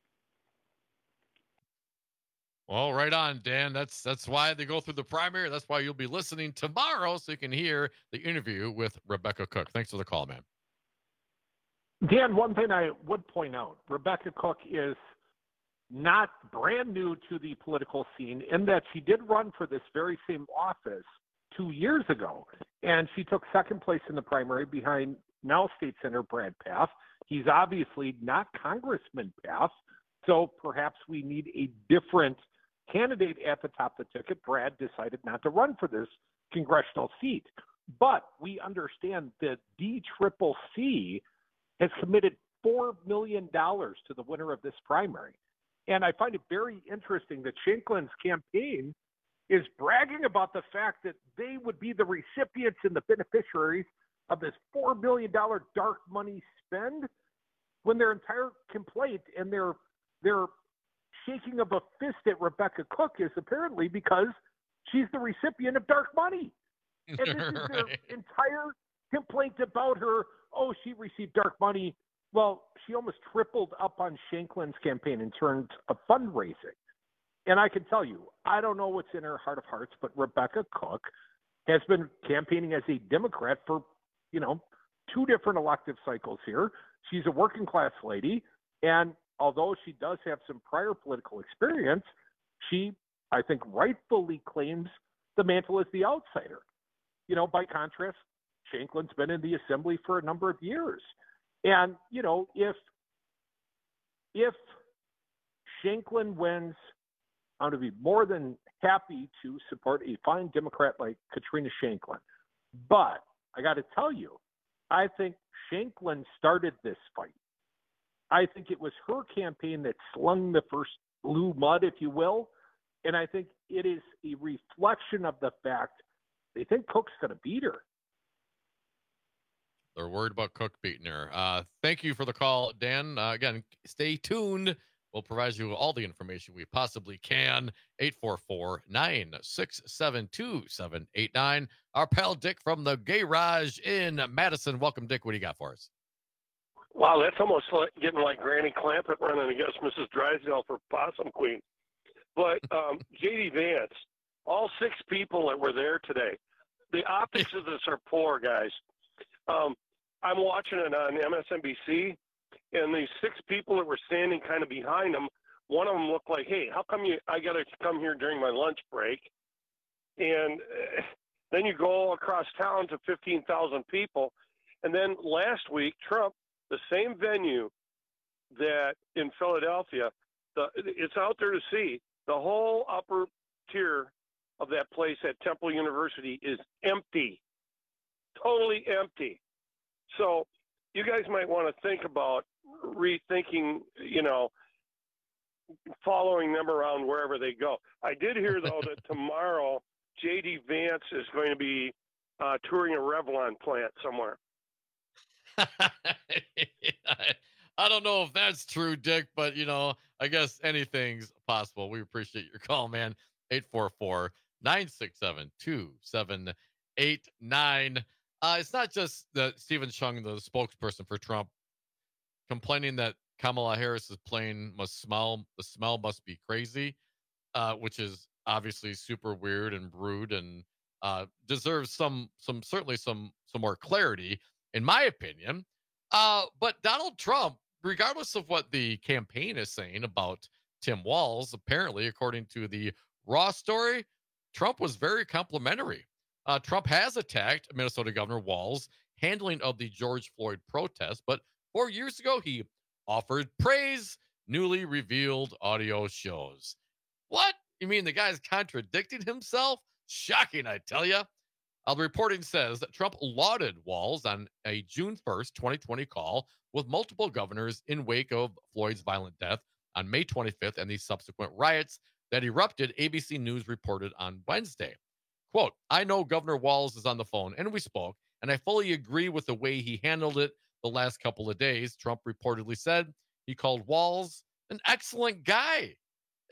Well, right on, Dan. That's why they go through the primary. That's why you'll be listening tomorrow so you can hear the interview with Rebecca Cook. Thanks for the call, man.
Dan, one thing I would point out, Rebecca Cook is not brand new to the political scene in that she did run for this very same office 2 years ago, and she took second place in the primary behind now State Senator Brad Pfaff. He's obviously not Congressman Pfaff, so perhaps we need a different candidate at the top of the ticket. Brad decided not to run for this congressional seat, but we understand that DCCC has committed $4 million to the winner of this primary. And I find it very interesting that Shanklin's campaign is bragging about the fact that they would be the recipients and the beneficiaries of this $4 million dark money spend, when their entire complaint and their shaking of a fist at Rebecca Cook is apparently because she's the recipient of dark money. And this is their entire complaint about her. Oh, she received dark money. Well, she almost tripled up on Shanklin's campaign in terms of fundraising. And I can tell you, I don't know what's in her heart of hearts, but Rebecca Cook has been campaigning as a Democrat for, 2 different elective cycles here. She's a working class lady. And although she does have some prior political experience, she, I think, rightfully claims the mantle as the outsider. By contrast, Shanklin's been in the assembly for a number of years. And, if Shanklin wins, I'm going to be more than happy to support a fine Democrat like Katrina Shanklin. But I got to tell you, I think Shanklin started this fight. I think it was her campaign that slung the first blue mud, if you will. And I think it is a reflection of the fact they think Cook's going to beat her.
They're worried about Cook beating her. Thank you for the call, Dan. Again, stay tuned. We'll provide you all the information we possibly can. 844-967-2789. Our pal Dick from the Garage in Madison. Welcome, Dick. What do you got for us?
Wow, that's almost like getting like Granny Clampett running against Mrs. Drysdale for Possum Queen. But J.D. Vance, all 6 people that were there today, the optics of this are poor, guys. I'm watching it on MSNBC, and these 6 people that were standing kind of behind them, one of them looked like, hey, how come I got to come here during my lunch break? And then you go across town to 15,000 people. And then last week, Trump, the same venue that in Philadelphia, it's out there to see. The whole upper tier of that place at Temple University is empty, totally empty. So you guys might want to think about rethinking, following them around wherever they go. I did hear, though, that tomorrow J.D. Vance is going to be touring a Revlon plant somewhere.
I don't know if that's true, Dick, but, I guess anything's possible. We appreciate your call, man. 844-967-2789. It's not just that Stephen Chung, the spokesperson for Trump, complaining that Kamala Harris's plane the smell must be crazy, which is obviously super weird and rude and deserves some more clarity, in my opinion. But Donald Trump, regardless of what the campaign is saying about Tim Walz, apparently, according to the Raw story, Trump was very complimentary. Trump has attacked Minnesota Governor Walz handling of the George Floyd protest, but 4 years ago, he offered praise. Newly revealed audio shows. What? You mean the guy's contradicting himself? Shocking, I tell you. The reporting says that Trump lauded Walz on a June 1st, 2020 call with multiple governors in wake of Floyd's violent death on May 25th and the subsequent riots that erupted, ABC News reported on Wednesday. Quote, I know Governor Walz is on the phone, and we spoke, and I fully agree with the way he handled it the last couple of days, Trump reportedly said. He called Walz an excellent guy.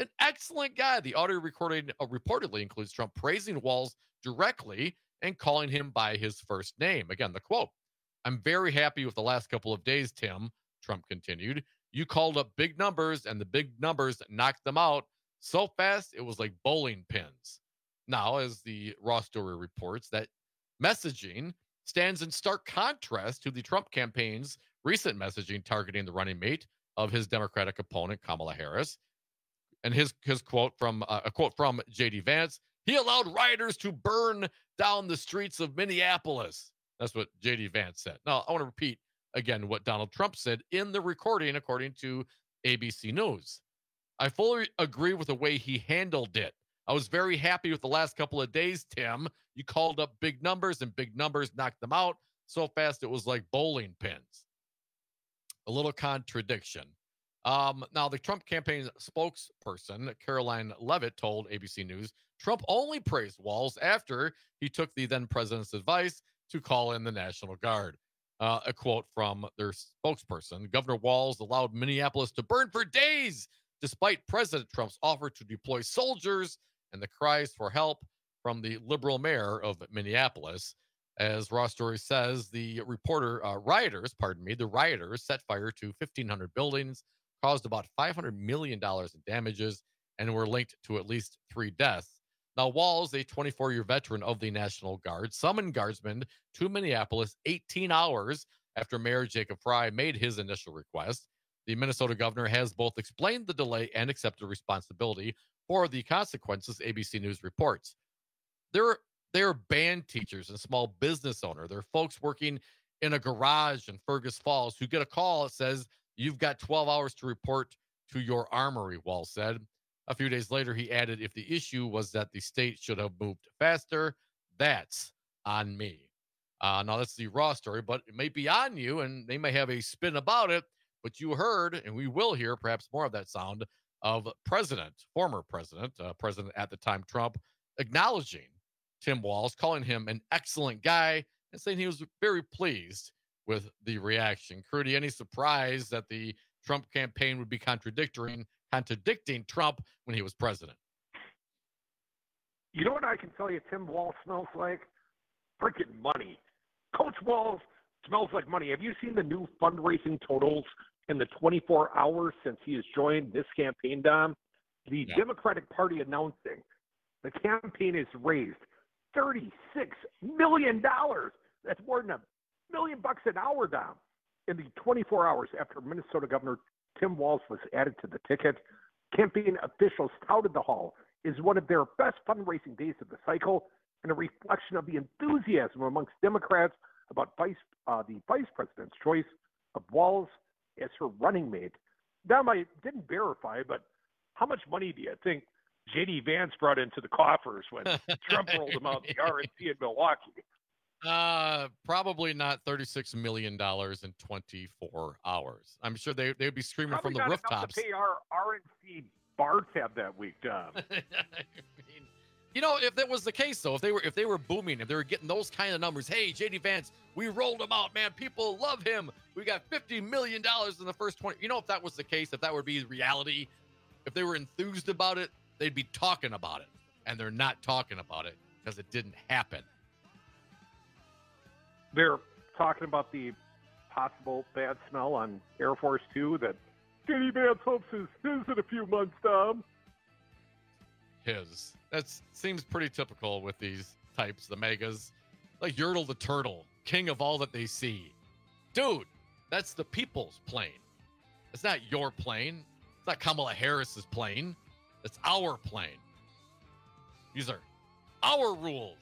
an excellent guy. The audio recording reportedly includes Trump praising Walz directly and calling him by his first name. Again, the quote, "I'm very happy with the last couple of days, Tim," Trump continued. "You called up big numbers, and the big numbers knocked them out so fast it was like bowling pins." Now, as the Raw story reports, that messaging stands in stark contrast to the Trump campaign's recent messaging targeting the running mate of his Democratic opponent, Kamala Harris. And his quote from a quote from J.D. Vance, "He allowed rioters to burn down the streets of Minneapolis." That's what J.D. Vance said. Now, I want to repeat again what Donald Trump said in the recording, according to ABC News. "I fully agree with the way he handled it. I was very happy with the last couple of days, Tim. You called up big numbers, and big numbers knocked them out so fast it was like bowling pins." A little contradiction. Now, the Trump campaign spokesperson, Caroline Levitt, told ABC News Trump only praised Walz after he took the then president's advice to call in the National Guard. A quote from their spokesperson, "Governor Walz allowed Minneapolis to burn for days, despite President Trump's offer to deploy soldiers and the cries for help from the liberal mayor of Minneapolis." As Raw Story says, the rioters set fire to 1,500 buildings, caused about $500 million in damages, and were linked to at least 3 deaths. Now, Walz, a 24-year veteran of the National Guard, summoned guardsmen to Minneapolis 18 hours after Mayor Jacob Frey made his initial request. The Minnesota governor has both explained the delay and accepted responsibility for the consequences, ABC News reports. They're band teachers and small business owners. They're folks working in a garage in Fergus Falls who get a call that says, "You've got 12 hours to report to your armory," Walz said. A few days later, he added, "If the issue was that the state should have moved faster, that's on me." Now, that's the Raw story, but it may be on you, and they may have a spin about it. But you heard, and we will hear perhaps more of that sound of former president at the time, Trump, acknowledging Tim Walz, calling him an excellent guy, and saying he was very pleased with the reaction. Crudy, any surprise that the Trump campaign would be contradicting Trump when he was president?
You know what I can tell you Tim Walz smells like? Freaking money. Coach Walz smells like money. Have you seen the new fundraising totals in the 24 hours since he has joined this campaign, Dom? The Democratic Party announcing the campaign has raised $36 million. That's more than $1 million an hour, Dom. In the 24 hours after Minnesota Governor Tim Walz was added to the ticket, campaign officials touted the haul as one of their best fundraising days of the cycle and a reflection of the enthusiasm amongst Democrats about the vice president's choice of Walz as her running mate. Dom, I didn't verify, but how much money do you think J.D. Vance brought into the coffers when Trump rolled him out the RNC in Milwaukee?
Probably not $36 million in 24 hours. I'm sure they'd be screaming
Probably
from the
not
rooftops.
Enough to pay our RNC bar tab that week, Dom.
If that was the case, though, if they were booming, if they were getting those kind of numbers, hey, J.D. Vance, we rolled him out, man. People love him. We got $50 million in the first 20. If that was the case, if that would be reality, if they were enthused about it, they'd be talking about it. And they're not talking about it because it didn't happen.
They're talking about the possible bad smell on Air Force Two that J.D. Vance hopes is his in a few months, Dom.
His. That seems pretty typical with these types, the megas. Like Yertle the Turtle, king of all that they see. Dude, that's the people's plane. It's not your plane. It's not Kamala Harris's plane. It's our plane. These are our rules.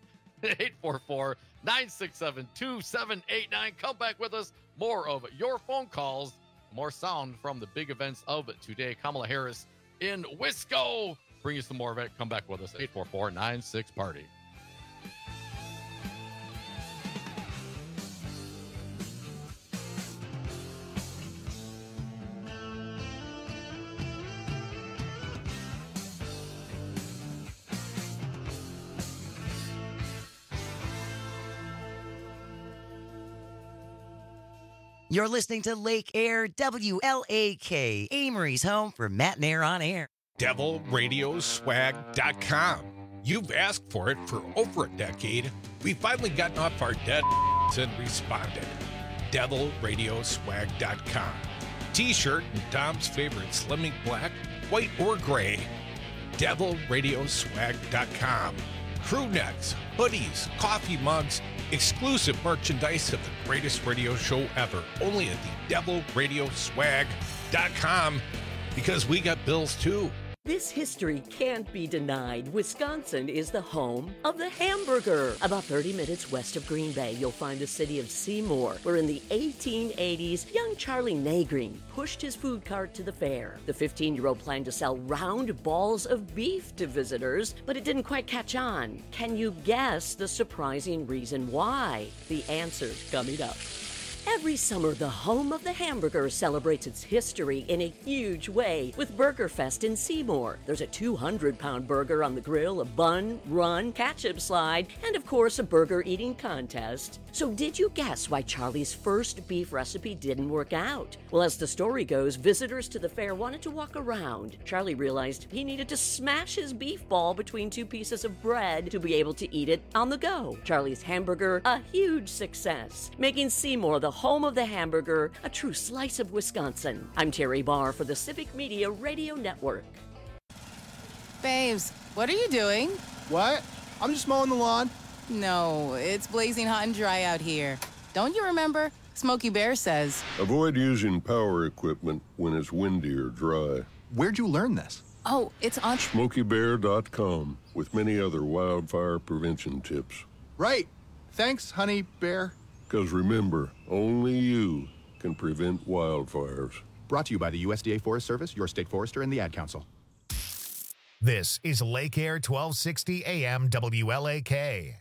844-967-2789. Come back with us. More of your phone calls. More sound from the big events of today. Kamala Harris in Wisco. Bring you some more of it. Come back with us. 844-96-PARTY.
You're listening to Lake Air WLAK, Amory's home for Matt and Air on Air.
DevilRadioswag.com. You've asked for it for over a decade. We've finally gotten off our dead and responded. DevilRadioswag.com. T-shirt and Dom's favorite slimming black, white, or gray. DevilRadioswag.com. Crew necks, hoodies, coffee mugs, exclusive merchandise of the greatest radio show ever. Only at the DevilRadioswag.com, because we got bills too.
This history can't be denied. Wisconsin is the home of the hamburger. About 30 minutes west of Green Bay, you'll find the city of Seymour, where in the 1880s, young Charlie Nagreen pushed his food cart to the fair. The 15-year-old planned to sell round balls of beef to visitors, but it didn't quite catch on. Can you guess the surprising reason why? The answer's coming up. Every summer, the home of the hamburger celebrates its history in a huge way with BurgerFest in Seymour. There's a 200-pound burger on the grill, a bun, run, ketchup slide, and of course, a burger eating contest. So did you guess why Charlie's first beef recipe didn't work out? Well, as the story goes, visitors to the fair wanted to walk around. Charlie realized he needed to smash his beef ball between two pieces of bread to be able to eat it on the go. Charlie's hamburger, a huge success, making Seymour the home of the hamburger, a true slice of Wisconsin. I'm Terry Barr for the Civic Media Radio Network.
Babes, what are you doing?
What? I'm just mowing the lawn.
No, it's blazing hot and dry out here. Don't you remember? Smokey Bear says,
avoid using power equipment when it's windy or dry.
Where'd you learn this?
oh, it's on
SmokeyBear.com with many other wildfire prevention tips.
Right. Thanks, Honey Bear.
Because remember, only you can prevent wildfires.
Brought to you by the USDA Forest Service, your state forester, and the Ad Council.
This is Lake Air 1260 AM WLAK.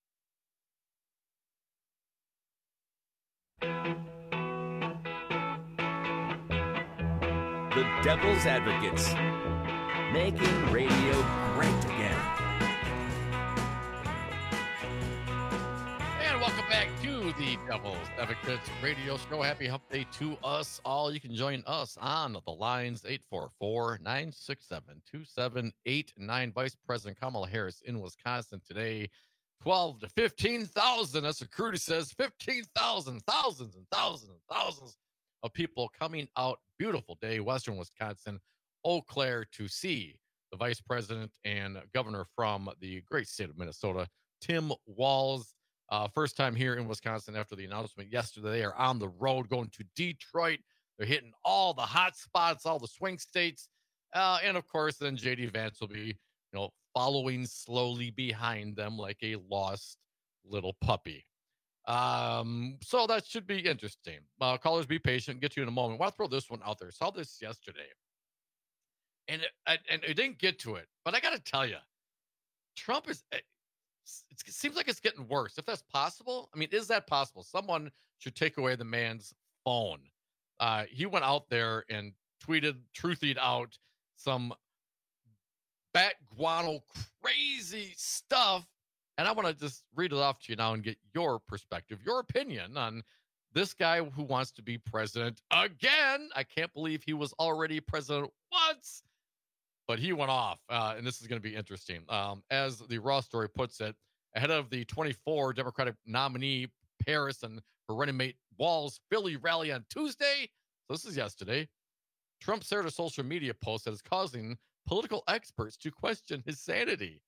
The Devil's Advocates, making radio great again.
And welcome back to the Devil's Advocates radio show. Happy hump day to us all. You can join us on the lines 844-967-2789. Vice President Kamala Harris in Wisconsin today. 12 to 15,000. That's what Crudy says. 15,000, thousands and thousands and thousands of people coming out. Beautiful day, Western Wisconsin, Eau Claire, to see the Vice President and Governor from the great state of Minnesota, Tim Walz. First time here in Wisconsin after the announcement yesterday. They are on the road going to Detroit. They're hitting all the hot spots, all the swing states. And of course, then JD Vance will be, following slowly behind them like a lost little puppy. So that should be interesting. Callers, be patient. Get to you in a moment. I'll throw this one out there. Saw this yesterday, and it didn't get to it, but I got to tell you, Trump is. It seems like it's getting worse. If that's possible, I mean, is that possible? Someone should take away the man's phone. He went out there and truthied out some bat guano crazy stuff. And I want to just read it off to you now and get your perspective, your opinion on this guy who wants to be president again. I can't believe he was already president once, but he went off. And this is going to be interesting. As the Raw story puts it, ahead of the 24 Democratic nominee Harris and her running mate Walz Philly rally on Tuesday. So this is yesterday. Trump shared a social media post that is causing political experts to question his sanity.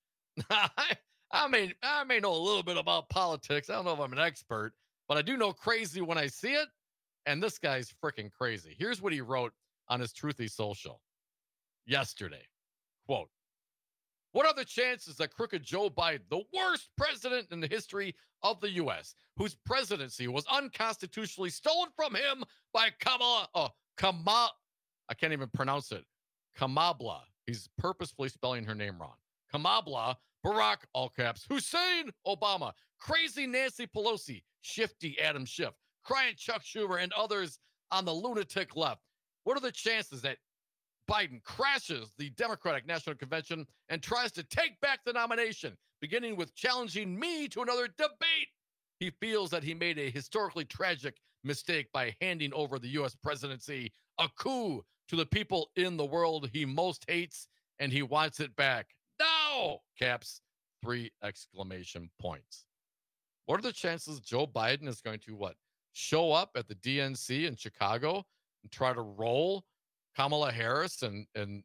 I may know a little bit about politics. I don't know if I'm an expert, but I do know crazy when I see it. And this guy's freaking crazy. Here's what he wrote on his Truthy social yesterday. Quote, "What are the chances that crooked Joe Biden, the worst president in the history of the U.S., whose presidency was unconstitutionally stolen from him by I can't even pronounce it. Kamala. He's purposefully spelling her name wrong. Kamala, Barack, all caps, Hussein, Obama, crazy Nancy Pelosi, shifty Adam Schiff, crying Chuck Schumer, and others on the lunatic left. What are the chances that Biden crashes the Democratic National Convention and tries to take back the nomination, beginning with challenging me to another debate? He feels that he made a historically tragic mistake by handing over the U.S. presidency, a coup to the people in the world he most hates, and he wants it back. No! Caps 3 exclamation points. What are the chances Joe Biden is going to show up at the DNC in Chicago and try to roll Kamala Harris and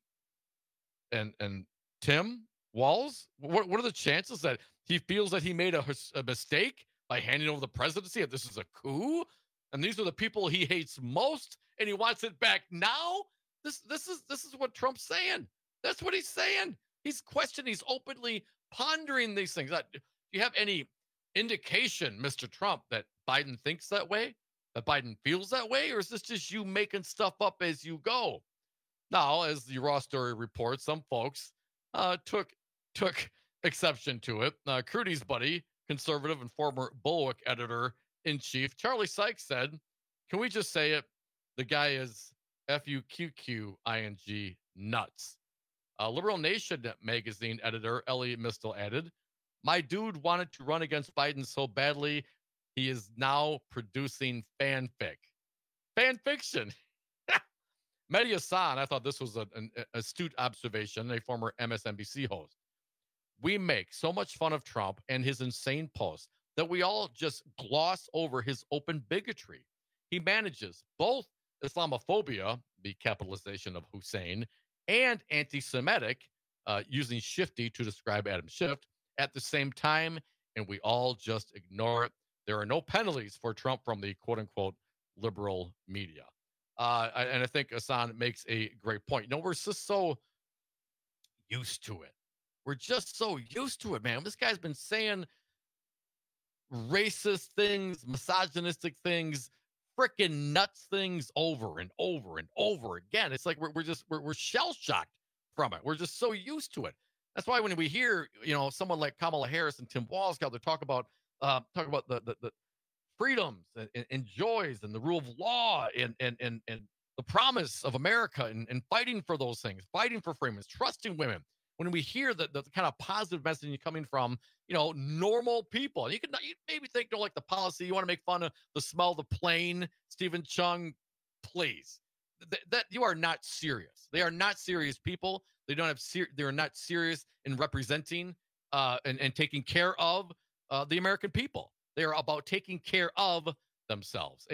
Tim Walz? What are the chances that he feels that he made a mistake by handing over the presidency, and this is a coup, and these are the people he hates most, and he wants it back now? This is what Trump's saying. That's what he's saying. He's questioning. He's openly pondering these things. Do you have any indication, Mr. Trump, that Biden thinks that way, that Biden feels that way, or is this just you making stuff up as you go? Now, as the Raw Story reports, some folks took exception to it. Crudy's buddy, conservative and former Bulwark editor-in-chief, Charlie Sykes said, can we just say it? The guy is F-U-Q-Q-I-N-G nuts. Liberal Nation magazine editor Ellie Mistel added, my dude wanted to run against Biden so badly, he is now producing fanfic. Fan fiction. Mehdi Hassan, I thought this was an astute observation, a former MSNBC host. We make so much fun of Trump and his insane posts that we all just gloss over his open bigotry. He manages both Islamophobia, the capitalization of Hussein, and anti-Semitic, using Shifty to describe Adam Schiff, at the same time, and we all just ignore it. There are no penalties for Trump from the quote-unquote liberal media. And I think Hassan makes a great point. We're just so used to it. We're just so used to it, man. This guy's been saying racist things, misogynistic things, freaking nuts things over and over and over again. It's like we're shell-shocked from it. We're just so used to it. That's why when we hear, someone like Kamala Harris and Tim Walz out there talk about the freedoms and joys and the rule of law and the promise of America and fighting for those things, fighting for freedom, trusting women. When we hear the kind of positive messaging coming from, normal people, and you maybe think, like the policy, you want to make fun of the smell of the plane, Stephen Chung, please. That you are not serious. They are not serious people. They don't have they are not serious in representing and taking care of the American people. They are about taking care of themselves.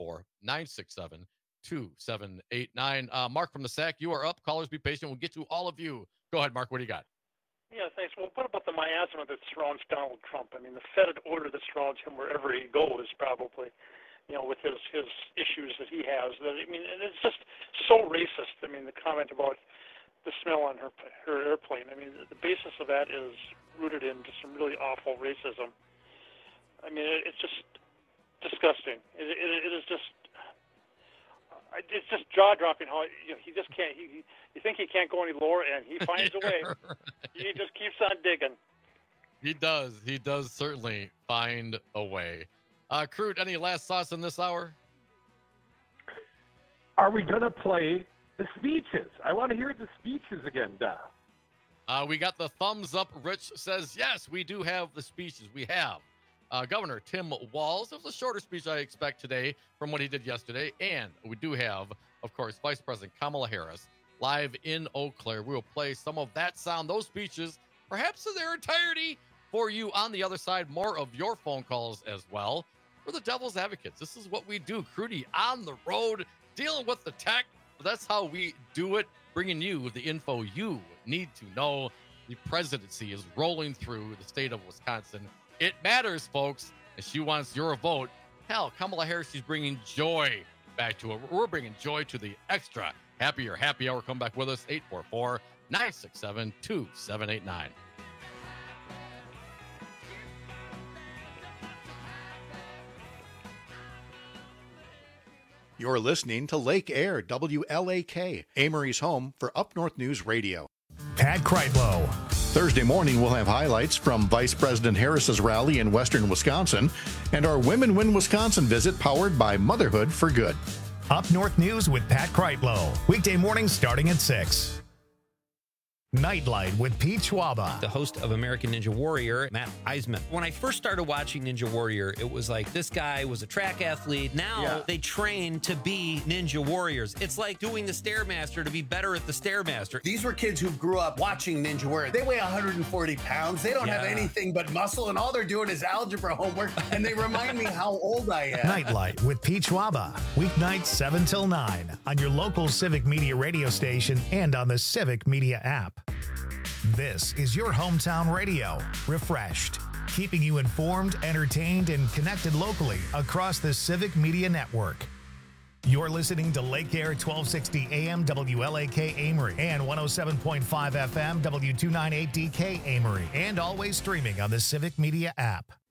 844-967-2789. Mark from the SAC, you are up. Callers, be patient. We'll get to all of you. Go ahead, Mark. What do you got?
Yeah, thanks. Well, what about the miasma that surrounds Donald Trump? I mean, the fetid order that surrounds him wherever he goes, probably, with his issues that he has. And it's just so racist. I mean, the comment about the smell on her airplane. I mean, the basis of that is rooted in just some really awful racism. I mean, it's just disgusting. It is just. It's just jaw-dropping how he just can't. You think he can't go any lower, and he finds a way. Right. He just keeps on digging.
He does. He does certainly find a way. Crude, any last thoughts in this hour?
Are we going to play the speeches? I want to hear the speeches again, Don.
We got the thumbs up. Rich says, yes, we do have the speeches. We have. Governor Tim Walz. It was a shorter speech I expect today from what he did yesterday. And we do have, of course, Vice President Kamala Harris live in Eau Claire. We will play some of that sound, those speeches, perhaps in their entirety for you on the other side. More of your phone calls as well. We're the Devil's Advocates. This is what we do. Crudy on the road, dealing with the tech. That's how we do it, bringing you the info you need to know. The presidency is rolling through the state of Wisconsin. It matters, folks, and she wants your vote. Hell, Kamala Harris, she's bringing joy back to it. We're bringing joy to the extra happier happy hour. Come back with us, 844-967-2789.
You're listening to Lake Air, WLAK, Amory's home for Up North News Radio.
Pat Kreitlow.
Thursday morning, we'll have highlights from Vice President Harris's rally in western Wisconsin and our Women Win Wisconsin visit powered by Motherhood for Good.
Up North News with Pat Kreitlow. Weekday mornings starting at 6. Nightlight with Pete Schwaba.
The host of American Ninja Warrior, Matt Eisman. When I first started watching Ninja Warrior, it was like this guy was a track athlete. Now they train to be Ninja Warriors. It's like doing the Stairmaster to be better at the Stairmaster.
These were kids who grew up watching Ninja Warrior. They weigh 140 pounds. They don't have anything but muscle, and all they're doing is algebra homework, and they remind me how old I am.
Nightlight with Pete Schwaba. Weeknights 7 till 9 on your local Civic Media radio station and on the Civic Media app. This is your hometown radio, refreshed, keeping you informed, entertained, and connected locally across the Civic Media Network. You're listening to Lake Air 1260 AM WLAK Amory and 107.5 FM W298DK Amory, and always streaming on the Civic Media app.